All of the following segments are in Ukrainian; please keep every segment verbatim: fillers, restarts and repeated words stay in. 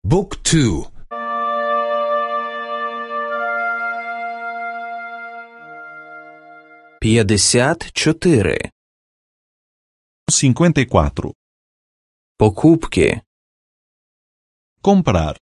بوك تو п'ятдесят чотири. cinquenta e quatro. Покупки. Comprar.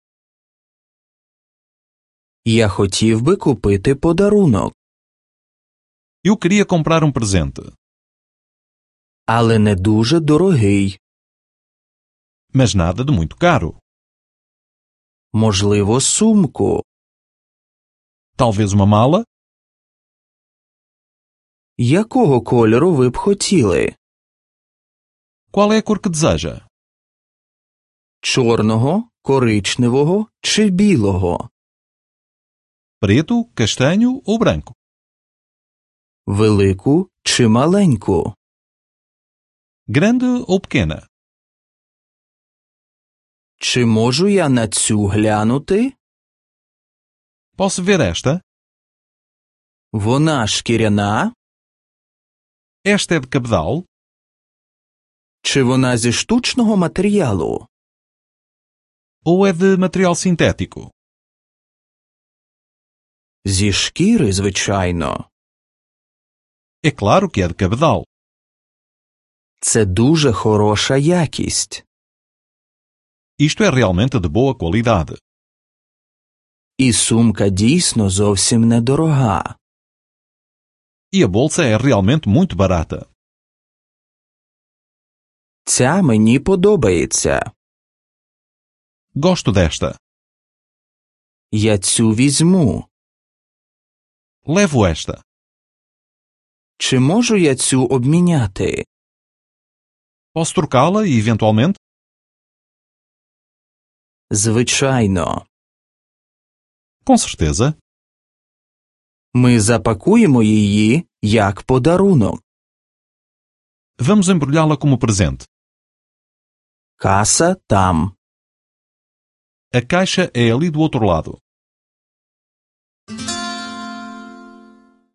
Я хотів би купити подарунок, Eu queria comprar um presente, але не дуже дорогий. mas nada de muito caro. Можливо, сумку. Talvez uma mala? Якого кольору ви б хотіли? Qual é a cor que deseja? Чорного, коричневого чи білого? Preto, castanho ou branco? Велику чи маленьку? Grande ou pequena? Чи можу я на цю глянути? Posso ver esta? Вона шкіряна? Esta é de cabedal? Чи вона зі штучного матеріалу? Ou é de material sintético? Зі шкіри, звичайно. É claro que é de cabedal. Це дуже хороша якість. Isto é realmente de boa qualidade. І сумка дійсно зовсім недорога. E a bolsa é realmente muito barata. Ця мені подобається. Gosto desta. Я цю візьму. Levo esta. Чи можу я цю обміняти? Posso trocá-la e, eventualmente? Звичайно. Com certeza. Ми запакуємо її як подарунок. Vamos embrulhá-la como presente. Каса там. A caixa é ali do outro lado.